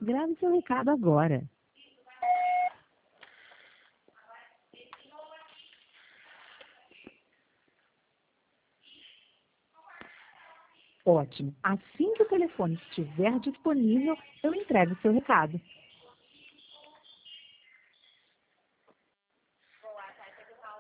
Grave seu recado agora. Ótimo. Assim que o telefone estiver disponível, eu entrego seu recado.